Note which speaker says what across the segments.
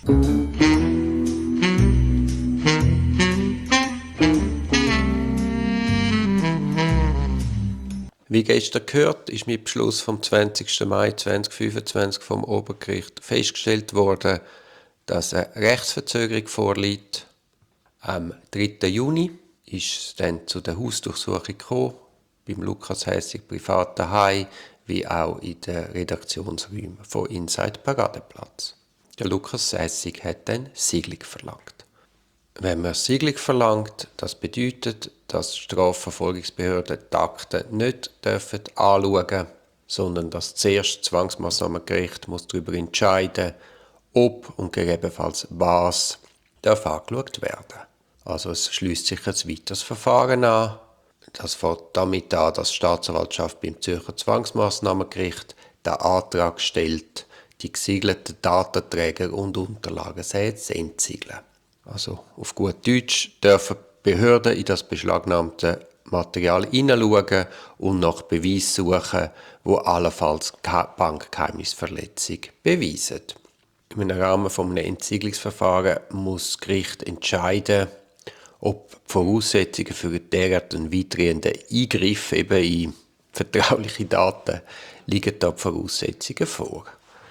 Speaker 1: Wie gestern gehört, ist mit Beschluss vom 20. Mai 2025 vom Obergericht festgestellt worden, dass eine Rechtsverzögerung vorliegt. Am 3. Juni ist es dann zu der Hausdurchsuchung gekommen, beim Lukas Hässig privat daheim, wie auch in den Redaktionsräumen von Inside Paradeplatz. Der Lukas Hässig hat dann Sigelung verlangt. Wenn man Sigelung verlangt, das bedeutet, dass Strafverfolgungsbehörden die Akten nicht anschauen dürfen, sondern dass zuerst das Zwangsmassnahmengericht darüber entscheiden muss, ob und gegebenenfalls was angeschaut werden darf. Also es schließt sich ein weiteres Verfahren an. Das fängt damit an, dass die Staatsanwaltschaft beim Zürcher Zwangsmassnahmengericht den Antrag stellt, die gesiegelten Datenträger und Unterlagen zu entsiegeln. Also auf gut Deutsch dürfen Behörden in das beschlagnahmte Material hineinschauen und nach Beweisen suchen, die allenfalls Bankgeheimnisverletzung beweisen. Im Rahmen eines Entsiegelungsverfahrens muss das Gericht entscheiden, ob die Voraussetzungen für einen derartigen weitgehenden Eingriff eben in vertrauliche Daten liegen da die Voraussetzungen vor.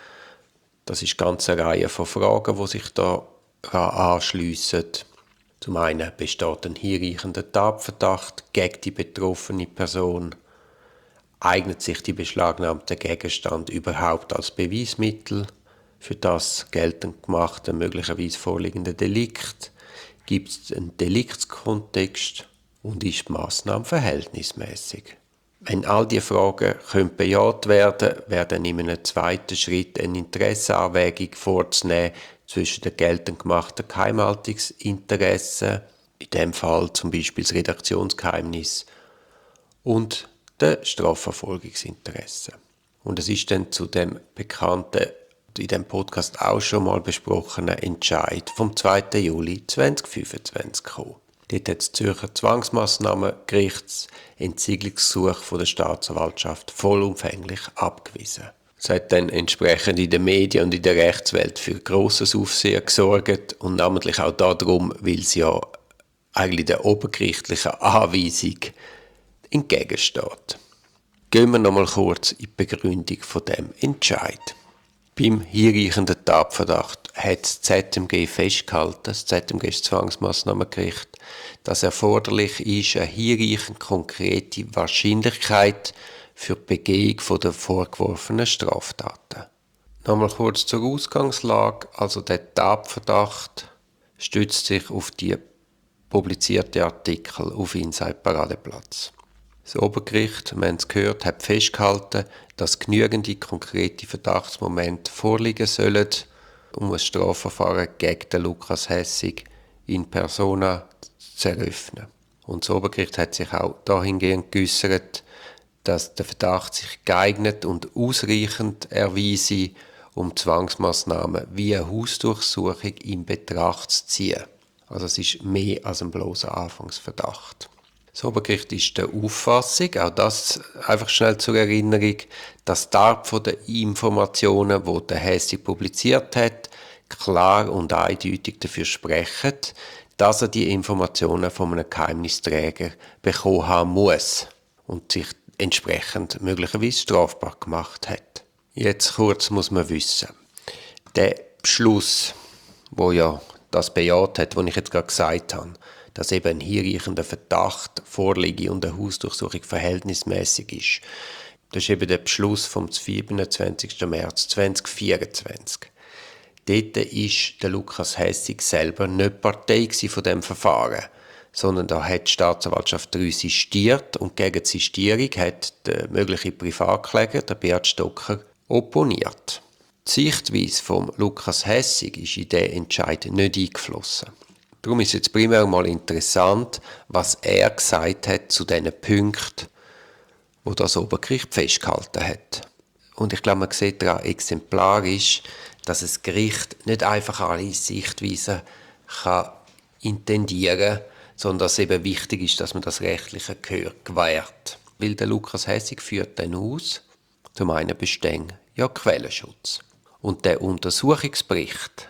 Speaker 1: Das ist eine ganze Reihe von Fragen, die sich da anschliessen. Zum einen besteht ein hinreichender Tatverdacht gegen die betroffene Person. Eignet sich die beschlagnahmte Gegenstand überhaupt als Beweismittel für das geltend gemachte, möglicherweise vorliegende Delikt? Gibt es einen Deliktskontext und ist die Massnahme verhältnismäßig? Wenn all diese Fragen bejaht werden, werden in einem zweiten Schritt eine Interessenabwägung vorzunehmen zwischen den geltend gemachten Geheimhaltungsinteressen, in diesem Fall zum Beispiel das Redaktionsgeheimnis, und den Strafverfolgungsinteressen. Und es ist dann zu dem bekannten, in dem Podcast auch schon mal besprochenen Entscheid vom 2. Juli 2025 gekommen. Dort hat das Zürcher Zwangsmassnahmengericht das Entsiegelungsgesuch von der Staatsanwaltschaft vollumfänglich abgewiesen. Es hat dann entsprechend in den Medien und in der Rechtswelt für grosses Aufsehen gesorgt und namentlich auch darum, weil es ja eigentlich der obergerichtlichen Anweisung entgegensteht. Gehen wir nochmal kurz in die Begründung von dem Entscheid. Beim hinreichenden Tatverdacht hat das ZMG festgehalten, das ZMG ist das Zwangsmassnahmengericht, dass erforderlich ist eine hinreichend konkrete Wahrscheinlichkeit für die Begehung der vorgeworfenen Straftaten. Nochmal kurz zur Ausgangslage. Also der Tatverdacht stützt sich auf die publizierten Artikel auf Inside Paradeplatz. Das Obergericht, wir haben es gehört, hat festgehalten, dass genügende konkrete Verdachtsmomente vorliegen sollen, um ein Strafverfahren gegen den Lukas Hässig in persona zu eröffnen. Und das Obergericht hat sich auch dahingehend geäussert, dass der Verdacht sich geeignet und ausreichend erweise, um Zwangsmassnahmen wie eine Hausdurchsuchung in Betracht zu ziehen. Also es ist mehr als ein bloßer Anfangsverdacht. Das Obergericht ist der Auffassung, auch das einfach schnell zur Erinnerung, dass die Art von den Informationen, die der Hässig publiziert hat, klar und eindeutig dafür sprechen, dass er die Informationen von einem Geheimnisträger bekommen haben muss und sich entsprechend möglicherweise strafbar gemacht hat. Jetzt kurz muss man wissen, der Beschluss, wo ja das bejaht hat, was ich jetzt gerade gesagt habe, dass eben ein hinreichender Verdacht vorliege und eine Hausdurchsuchung verhältnismäßig ist. Das ist eben der Beschluss vom 27. März 2024. Dort ist der Lukas Hässig selber nicht Partei von diesem Verfahren, sondern da hat die Staatsanwaltschaft 3 sistiert und gegen die Sistierung hat der mögliche Privatkläger, der Beat Stocker, opponiert. Die Sichtweise von Lukas Hässig ist in diesen Entscheid nicht eingeflossen. Darum ist jetzt primär mal interessant, was er gesagt hat zu diesen Punkten, wo das Obergericht festgehalten hat. Und ich glaube, man sieht daran exemplarisch, dass das Gericht nicht einfach alle Sichtweisen intendieren kann, sondern dass es eben wichtig ist, dass man das rechtliche Gehör gewährt. Weil der Lukas Hässig führt dann aus, zum einen besteht ja Quellenschutz. Und der Untersuchungsbericht,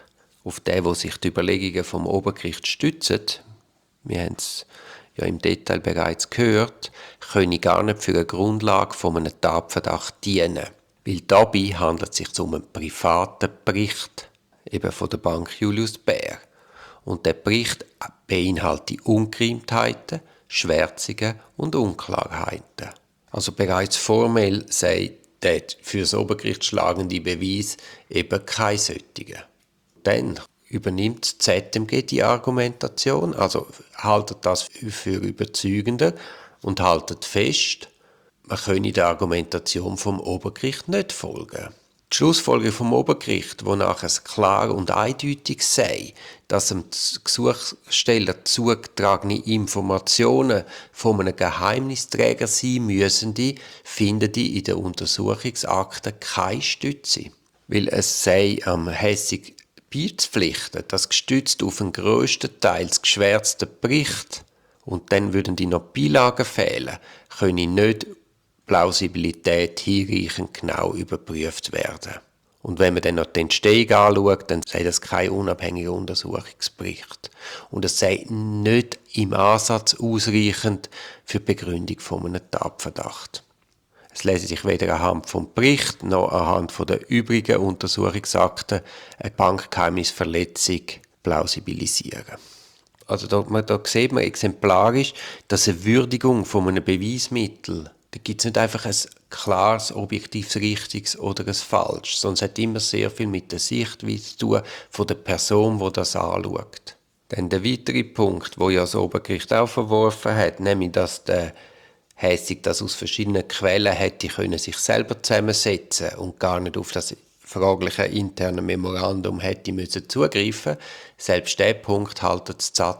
Speaker 1: auf den, wo sich die Überlegungen vom Obergericht stützen, wir haben es ja im Detail bereits gehört, könne gar nicht für eine Grundlage von einem Tatverdacht dienen. Weil dabei handelt es sich um einen privaten Bericht, eben von der Bank Julius Baer. Und der Bericht beinhaltet Ungereimtheiten, Schwärzungen und Unklarheiten. Also bereits formell sagt der für das Obergericht schlagende Beweis eben kein solcher. Dann übernimmt das ZMG die Argumentation, also haltet das für überzeugender und haltet fest, man könne der Argumentation vom Obergericht nicht folgen. Die Schlussfolgerung vom Obergericht, wonach es klar und eindeutig sei, dass dem Gesuchsteller zugetragene Informationen von einem Geheimnisträger sein müssen, finden die in den Untersuchungsakten keine Stütze. Weil es sei am Hässig beizupflichten, dass gestützt auf einen grösstenteils geschwärzten Bericht und dann würden die noch Beilagen fehlen, könne nicht Plausibilität hinreichend genau überprüft werden. Und wenn man dann noch die Entstehung anschaut, dann sei das kein unabhängiger Untersuchungsbericht. Und es sei nicht im Ansatz ausreichend für die Begründung von einem Tatverdacht. Es lässt sich weder anhand vom Bericht noch anhand der übrigen Untersuchungsakten eine Bankgeheimnisverletzung plausibilisieren. Also da sieht man exemplarisch, dass eine Würdigung von einem Beweismittel, da gibt es nicht einfach ein klares, objektives, richtiges oder ein falsches, sondern es hat immer sehr viel mit der Sichtweise zu tun von der Person, die das anschaut. Dann der weitere Punkt, wo ja das Obergericht auch verworfen hat, nämlich dass der Hässig das aus verschiedenen Quellen hätte können sich selber zusammensetzen und gar nicht auf das fragliche interne Memorandum hätte müssen zugreifen. Selbst der Punkt haltet das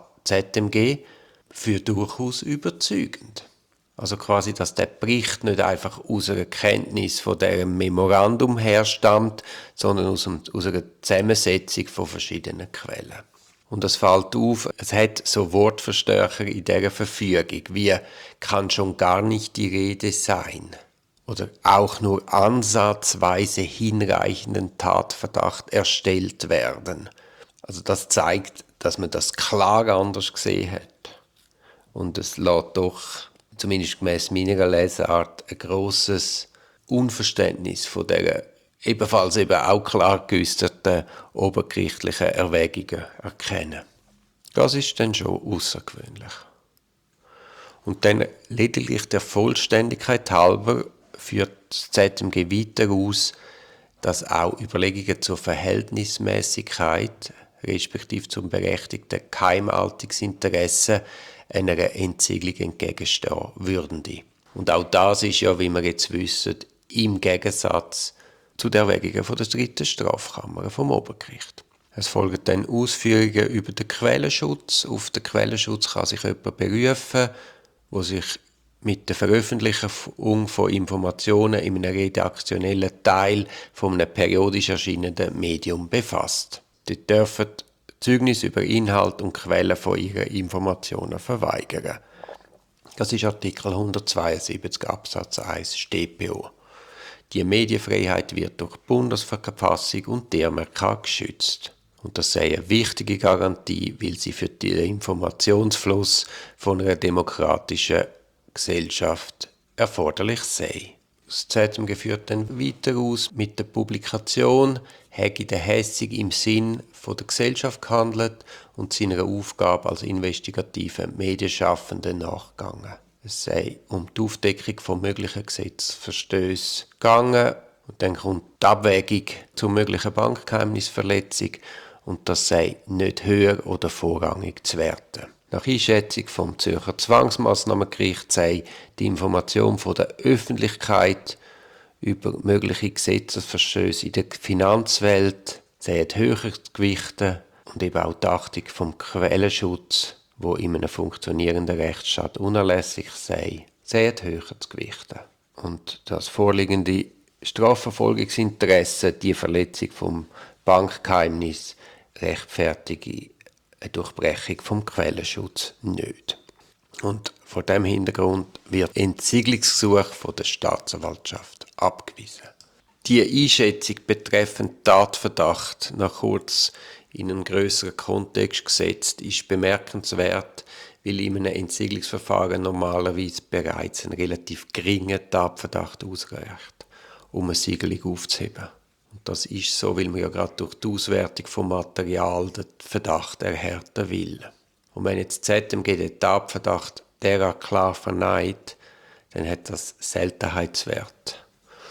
Speaker 1: ZMG für durchaus überzeugend. Also quasi, dass der Bericht nicht einfach aus einer Kenntnis von diesem Memorandum herstammt, sondern aus einer Zusammensetzung von verschiedenen Quellen. Und es fällt auf, es hat so Wortverstärker in dieser Verfügung, wie kann schon gar nicht die Rede sein oder auch nur ansatzweise hinreichenden Tatverdacht erstellt werden. Also das zeigt, dass man das klar anders gesehen hat. Und es lässt doch, zumindest gemäss meiner Lesart, ein grosses Unverständnis von dieser ebenfalls eben auch klar geäusserten obergerichtlichen Erwägungen erkennen. Das ist dann schon außergewöhnlich. Und dann lediglich der Vollständigkeit halber führt das ZMG weiter aus, dass auch Überlegungen zur Verhältnismäßigkeit respektive zum berechtigten Geheimhaltungsinteresse einer Entsiegelung entgegenstehen würden. Und auch das ist ja, wie wir jetzt wissen, im Gegensatz zu der Erwägungen von der dritten Strafkammer vom Obergericht. Es folgen dann Ausführungen über den Quellenschutz. Auf den Quellenschutz kann sich jemand berufen, der sich mit der Veröffentlichung von Informationen in einem redaktionellen Teil von einem periodisch erscheinenden Medium befasst. Dort dürfen Zeugnisse über Inhalt und Quellen von ihren Informationen verweigern. Das ist Artikel 172 Absatz 1 StPO. Die Medienfreiheit wird durch die Bundesverfassung und die MRK geschützt. Und das sei eine wichtige Garantie, weil sie für den Informationsfluss von einer demokratischen Gesellschaft erforderlich sei. Das ZMG führt dann weiter aus, mit der Publikation hätte der Hässig im Sinn von der Gesellschaft gehandelt und seiner Aufgabe als investigativer Medienschaffender nachgegangen. Es sei um die Aufdeckung von möglichen Gesetzesverstößen gegangen und dann kommt die Abwägung zur möglichen Bankgeheimnisverletzung und das sei nicht höher oder vorrangig zu werten. Nach Einschätzung vom Zürcher Zwangsmassnahmengericht sei die Information von der Öffentlichkeit über mögliche Gesetzesverstöße in der Finanzwelt sei höher zu gewichten und eben auch die Achtung vom Quellenschutz, wo in einem funktionierenden Rechtsstaat unerlässlich sei, sehr höher zu gewichten. Und das vorliegende Strafverfolgungsinteresse, die Verletzung vom Bankgeheimnis, rechtfertige eine Durchbrechung vom Quellenschutz nicht. Und vor dem Hintergrund wird Entsiegelungsgesuch von der Staatsanwaltschaft abgewiesen. Die Einschätzung betreffend Tatverdacht nach kurz in einen grösseren Kontext gesetzt, ist bemerkenswert, weil in einem Entsiedlungsverfahren normalerweise bereits ein relativ geringer Tatverdacht ausreicht, um eine Siegelung aufzuheben. Und das ist so, weil man ja gerade durch die Auswertung von Material den Verdacht erhärten will. Und wenn jetzt die ZMG den Tatverdacht derart klar verneint, dann hat das Seltenheitswert.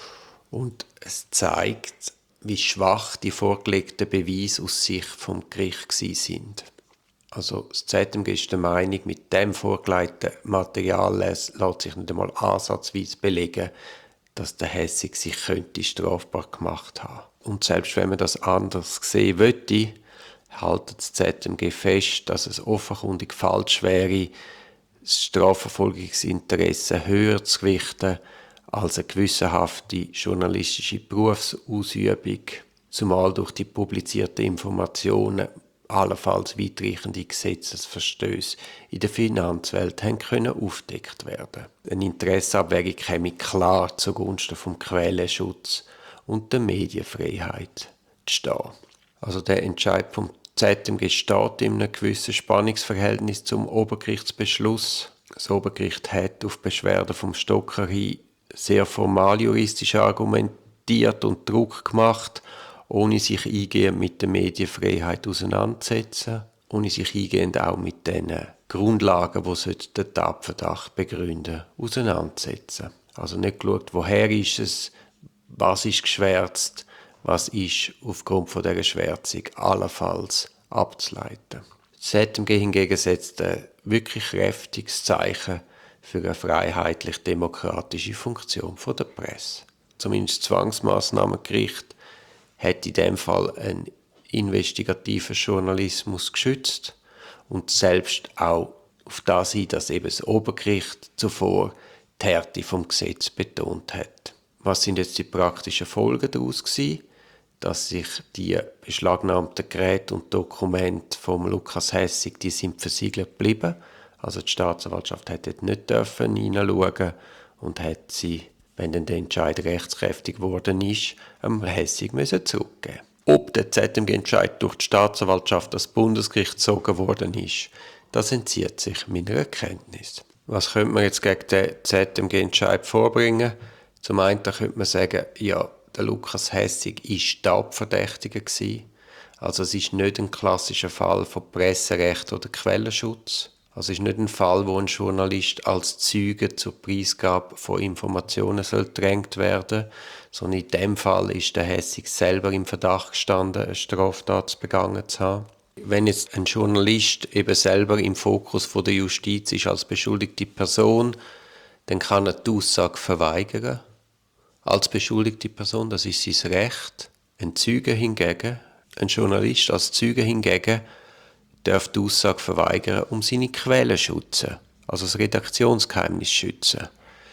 Speaker 1: Und es zeigt, wie schwach die vorgelegten Beweise aus Sicht vom Gericht sind. Also das ZMG ist der Meinung, mit dem vorgelegten Material lässt sich nicht einmal ansatzweise belegen, dass der Hässig sich könnte strafbar gemacht haben. Und selbst wenn man das anders sehen wollte, hält das ZMG fest, dass es offenkundig falsch wäre, das Strafverfolgungsinteresse höher zu gewichten als eine gewissenhafte journalistische Berufsausübung, zumal durch die publizierten Informationen allenfalls weitreichende Gesetzesverstöße in der Finanzwelt haben können aufgedeckt werden. Eine Interessenabwägung käme klar zugunsten vom Quellenschutz und der Medienfreiheit zu stehen. Also der Entscheid vom ZMG steht in einem gewissen Spannungsverhältnis zum Obergerichtsbeschluss. Das Obergericht hat auf Beschwerde vom Stocker hin sehr formal juristisch argumentiert und Druck gemacht, ohne sich eingehend mit der Medienfreiheit auseinanderzusetzen, ohne sich eingehend auch mit den Grundlagen, die den Tatverdacht begründen, auseinandersetzen. Also nicht geschaut, woher ist es, was ist geschwärzt, was ist aufgrund von dieser Schwärzung allenfalls abzuleiten. Das ZMG hingegen setzt ein wirklich kräftiges Zeichen für eine freiheitlich-demokratische Funktion der Presse. Zumindest das Zwangsmaßnahmengericht hat in diesem Fall einen investigativen Journalismus geschützt und selbst auch auf das hin, dass eben das Obergericht zuvor die Härte vom Gesetz betont hat. Was sind jetzt die praktischen Folgen daraus gewesen? Dass sich die beschlagnahmten Geräte und Dokumente vom Lukas Hässig, die sind versiegelt geblieben. Also die Staatsanwaltschaft hat dort nicht hineinschauen und hat sie, wenn dann der Entscheid rechtskräftig geworden ist, am Hässig zurückgeben. Ob der ZMG-Entscheid durch die Staatsanwaltschaft das Bundesgericht gezogen worden ist, das entzieht sich meiner Kenntnis. Was könnte man jetzt gegen den ZMG-Entscheid vorbringen? Zum einen könnte man sagen, ja, der Lukas Hässig war Tatverdächtiger gewesen. Also es ist nicht ein klassischer Fall von Presserecht oder Quellenschutz. Also es ist nicht ein Fall, wo ein Journalist als Zeuge zur Preisgabe von Informationen gedrängt werden soll, sondern in dem Fall ist der Hässig selber im Verdacht gestanden, eine Straftat begangen zu haben. Wenn jetzt ein Journalist eben selber im Fokus von der Justiz ist als beschuldigte Person, dann kann er die Aussage verweigern. Als beschuldigte Person, das ist sein Recht. Ein Zeuge hingegen, ein Journalist als Zeuge hingegen, darf die Aussage verweigern, um seine Quellen zu schützen, also das Redaktionsgeheimnis zu schützen.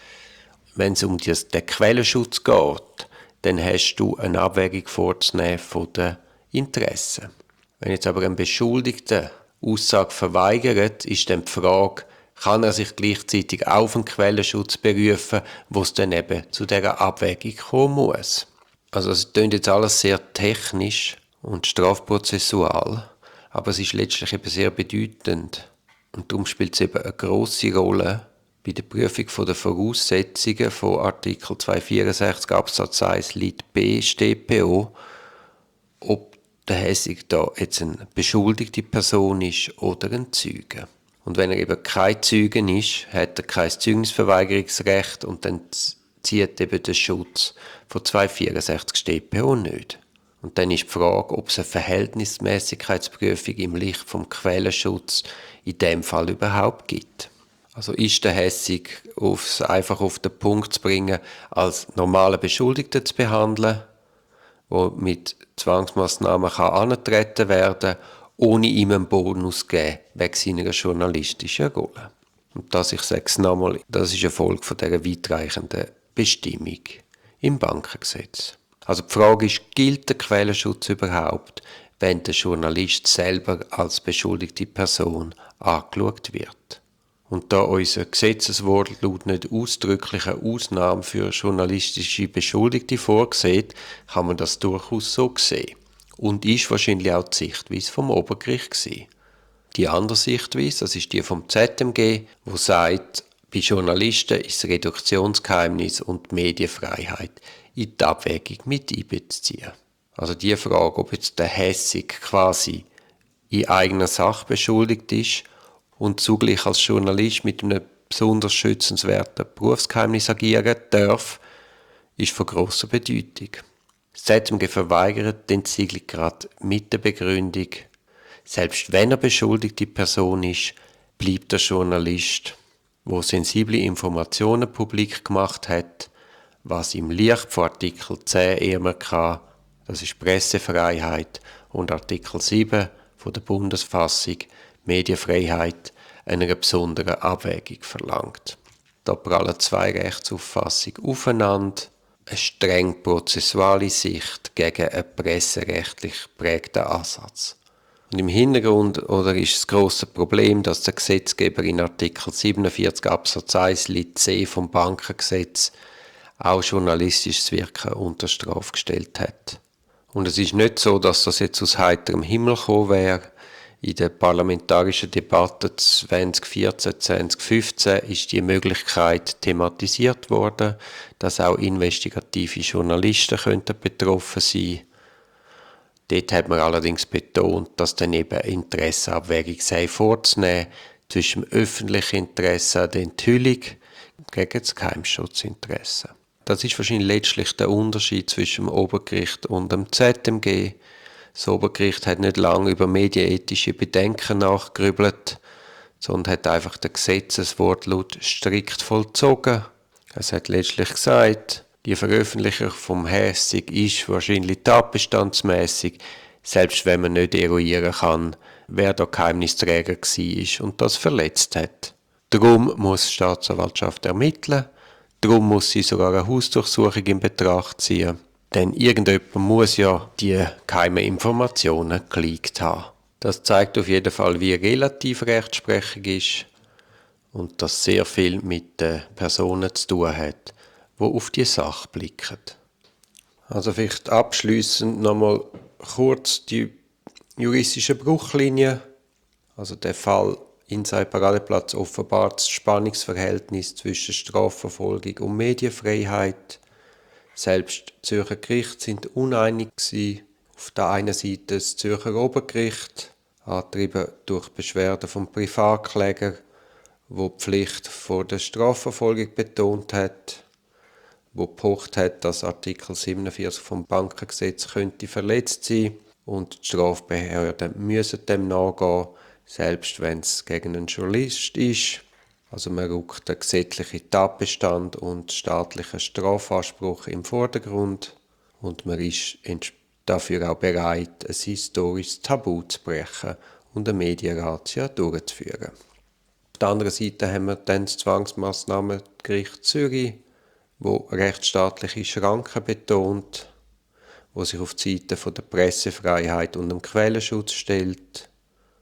Speaker 1: Wenn es um den Quellenschutz geht, dann hast du eine Abwägung vorzunehmen von den Interessen. Wenn jetzt aber ein Beschuldigter Aussage verweigert, ist dann die Frage, kann er sich gleichzeitig auf einen Quellenschutz berufen, wo es dann eben zu dieser Abwägung kommen muss. Also es klingt jetzt alles sehr technisch und strafprozessual, aber es ist letztlich eben sehr bedeutend. Und darum spielt es eben eine grosse Rolle bei der Prüfung der Voraussetzungen von Artikel 264 Absatz 1 Lit B StPO, ob der Hässig da jetzt eine beschuldigte Person ist oder ein Zeuge. Und wenn er eben kein Zeuge ist, hat er kein Zeugnisverweigerungsrecht und dann zieht eben der Schutz von 264 StPO nicht. Und dann ist die Frage, ob es eine Verhältnismäßigkeitsprüfung im Licht vom Quellenschutz in dem Fall überhaupt gibt. Also ist der Hässig, einfach auf den Punkt zu bringen, als normaler Beschuldigter zu behandeln, der mit Zwangsmaßnahmen angetreten werden kann, ohne ihm einen Bonus zu geben, wegen seiner journalistischen Rolle. Und das, ich sage es nochmal, das ist eine Folge von dieser weitreichenden Bestimmung im Bankengesetz. Also die Frage ist, gilt der Quellenschutz überhaupt, wenn der Journalist selber als beschuldigte Person angeschaut wird? Und da unser Gesetzeswortlaut nicht ausdrückliche Ausnahmen für journalistische Beschuldigte vorsieht, kann man das durchaus so sehen. und ist wahrscheinlich auch die Sichtweise vom Obergericht gewesen. Die andere Sichtweise, das ist die vom ZMG, wo sagt, bei Journalisten ist das Reduktionsgeheimnis und die Medienfreiheit in die Abwägung mit einbeziehen. Also die Frage, ob jetzt der Hässig quasi in eigener Sache beschuldigt ist und zugleich als Journalist mit einem besonders schützenswerten Berufsgeheimnis agieren darf, ist von grosser Bedeutung. Das ZMG verweigert den Ziegler gerade mit der Begründung, selbst wenn er beschuldigte Person ist, bleibt der Journalist, der sensible Informationen publik gemacht hat, was im Licht von Artikel 10 EMRK, das ist Pressefreiheit, und Artikel 7 von der Bundesfassung, Medienfreiheit, einer besonderen Abwägung verlangt. Da prallen zwei Rechtsauffassungen aufeinander, eine streng prozessuale Sicht gegen einen presserechtlich geprägten Ansatz. Und im Hintergrund ist das grosse Problem, dass der Gesetzgeber in Artikel 47 Absatz 1 Lit c vom Bankengesetz auch journalistisches Wirken unter Strafe gestellt hat. Und es ist nicht so, dass das jetzt aus heiterem Himmel gekommen wäre. In der parlamentarischen Debatte 2014-2015 ist die Möglichkeit thematisiert worden, dass auch investigative Journalisten betroffen sein könnten. Dort hat man allerdings betont, dass dann eben Interessenabwägung sei vorzunehmen zwischen dem öffentlichen Interesse an der Enthüllung gegen das Geheimschutzinteresse. Das ist wahrscheinlich letztlich der Unterschied zwischen dem Obergericht und dem ZMG. Das Obergericht hat nicht lange über medienethische Bedenken nachgegrübelt, sondern hat einfach den Gesetzeswortlaut strikt vollzogen. Es hat letztlich gesagt, die Veröffentlichung vom Hässig ist wahrscheinlich tatbestandsmässig, selbst wenn man nicht eruieren kann, wer da Geheimnisträger war und das verletzt hat. Darum muss die Staatsanwaltschaft ermitteln, darum muss sie sogar eine Hausdurchsuchung in Betracht ziehen, denn irgendjemand muss ja die geheimen Informationen geleakt haben. Das zeigt auf jeden Fall, wie relativ Rechtsprechung ist und dass sehr viel mit den Personen zu tun hat, die auf die Sache blicken. Also vielleicht abschliessend nochmal kurz die juristische Bruchlinie. Also der Fall Inside Paradeplatz offenbart das Spannungsverhältnis zwischen Strafverfolgung und Medienfreiheit. Selbst die Zürcher Gerichte sind uneinig gewesen. Auf der einen Seite das Zürcher Obergericht, angetrieben durch Beschwerden vom Privatkläger, wo die Pflicht vor der Strafverfolgung betont hat, wo gepocht hat, dass Artikel 47 vom Bankengesetz könnte verletzt sein und die Strafbehörden müssen dem nachgehen, selbst wenn es gegen einen Journalist ist. Also man rückt den gesetzlichen Tatbestand und staatlichen Strafanspruch im Vordergrund und man ist dafür auch bereit, ein historisches Tabu zu brechen und eine Medienrazzia durchzuführen. Auf der anderen Seite haben wir dann das Zwangsmassnahmengericht Zürich, wo rechtsstaatliche Schranken betont, wo sich auf die Seite der Pressefreiheit und dem Quellenschutz stellt,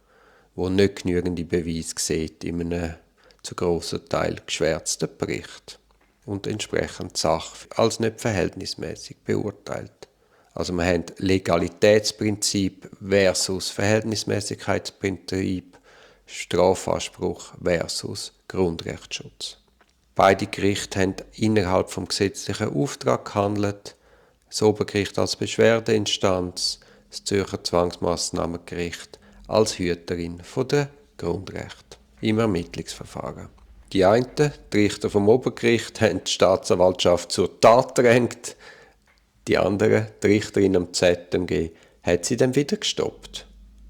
Speaker 1: wo nicht genügende Beweise sieht in einem zu grossen Teil geschwärzten Bericht und entsprechend die Sache als nicht verhältnismäßig beurteilt. Also wir haben Legalitätsprinzip versus Verhältnismäßigkeitsprinzip, Strafanspruch versus Grundrechtsschutz. Beide Gerichte haben innerhalb vom gesetzlichen Auftrag gehandelt, das Obergericht als Beschwerdeinstanz, das Zürcher Zwangsmassnahmengericht als Hüterin der Grundrechte im Ermittlungsverfahren. Die einen, die Richter vom Obergericht, haben die Staatsanwaltschaft zur Tat gedrängt, die anderen, die Richterin am ZMG, hat sie dann wieder gestoppt.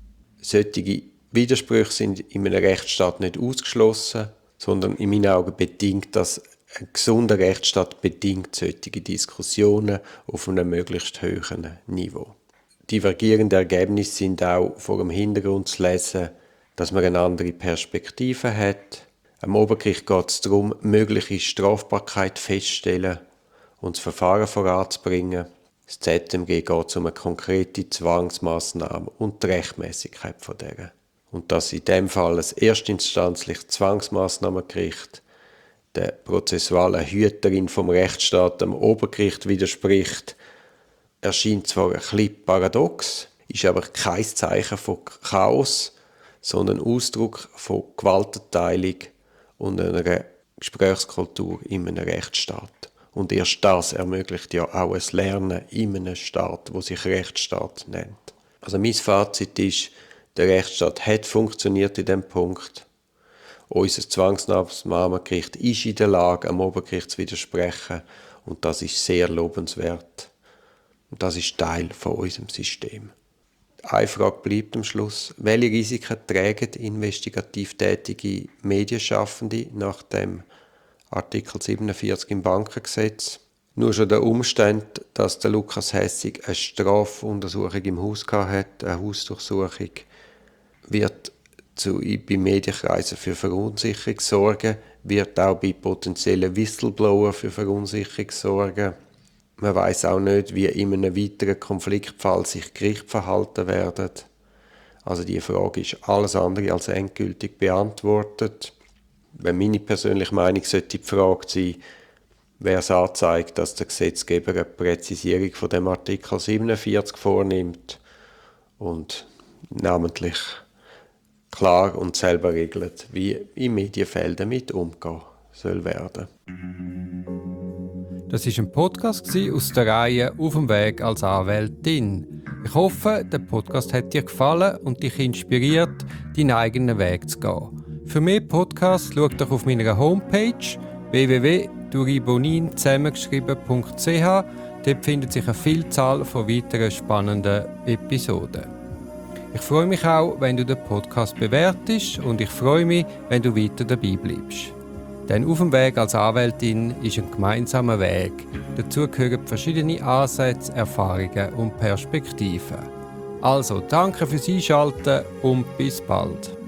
Speaker 1: Solche Widersprüche sind in einem Rechtsstaat nicht ausgeschlossen, sondern in meinen Augen bedingt das ein gesunder Rechtsstaat bedingt solche Diskussionen auf einem möglichst hohen Niveau. Divergierende Ergebnisse sind auch vor dem Hintergrund zu lesen, dass man eine andere Perspektive hat. Am Obergericht geht es darum, mögliche Strafbarkeit festzustellen und das Verfahren voranzubringen. Das ZMG geht um eine konkrete Zwangsmaßnahme und die Rechtmäßigkeit von der. Und dass in dem Fall ein erstinstanzliches Zwangsmaßnahmengericht der prozessualen Hüterin vom Rechtsstaat am Obergericht widerspricht, erscheint zwar ein bisschen paradox. ist aber kein Zeichen von Chaos, sondern Ausdruck von Gewaltenteilung und einer Gesprächskultur in einem Rechtsstaat. Und erst das ermöglicht ja auch ein Lernen in einem Staat, wo sich Rechtsstaat nennt. Also mein Fazit ist, der Rechtsstaat hat funktioniert in diesem Punkt. Unser Zwangsmaßnahmengericht ist in der Lage, am Obergericht zu widersprechen. Und das ist sehr lobenswert. Und das ist Teil von unserem System. Eine Frage bleibt am Schluss. Welche Risiken tragen investigativ tätige Medienschaffende nach dem Artikel 47 im Bankengesetz? Nur schon der Umstand, dass der Lukas Hessig eine Strafuntersuchung im Haus hatte, eine Hausdurchsuchung, wird bei Medienkreisen für Verunsicherung sorgen, wird auch bei potenziellen Whistleblower für Verunsicherung sorgen. Man weiß auch nicht, wie in einem weiteren Konfliktfall sich Gerichte verhalten werden. Also die Frage ist alles andere als endgültig beantwortet. Wenn meine persönliche Meinung sollte die Frage sein, wer es anzeigt, dass der Gesetzgeber eine Präzisierung von dem Artikel 47 vornimmt und namentlich klar und selber regelt, wie im Medienfeld damit umgehen soll werden.
Speaker 2: Das war ein Podcast aus der Reihe «Auf dem Weg als Anwältin». Ich hoffe, der Podcast hat dir gefallen und dich inspiriert, deinen eigenen Weg zu gehen. Für mehr Podcasts schau doch auf meiner Homepage www.duribonin zusammengeschrieben.ch. Dort findet sich eine Vielzahl von weiteren spannenden Episoden. Ich freue mich auch, wenn du den Podcast bewertest und ich freue mich, wenn du weiter dabei bleibst. Denn auf dem Weg als Anwältin ist ein gemeinsamer Weg. Dazu gehören verschiedene Ansätze, Erfahrungen und Perspektiven. Also, danke fürs Einschalten und bis bald.